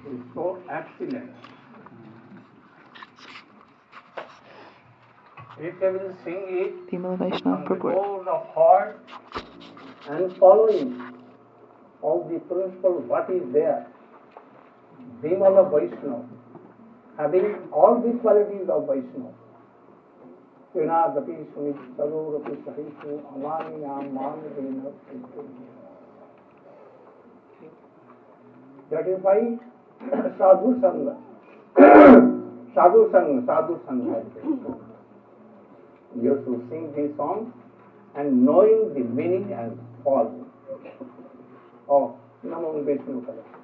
is so excellent. If they will sing it Vimala Vaishnava from the purport. core of heart and following all the principles what is there, Vimala Vaishnava, having all the qualities of Vaishnava. Vinadapi Sumit Sadorapi Sahitu Amani Nam Manavina. That is why Sadhu Sangha, Sadhu Sangha has been told. You should sing these songs and knowing the meaning and form of Namo Vishnu Pada.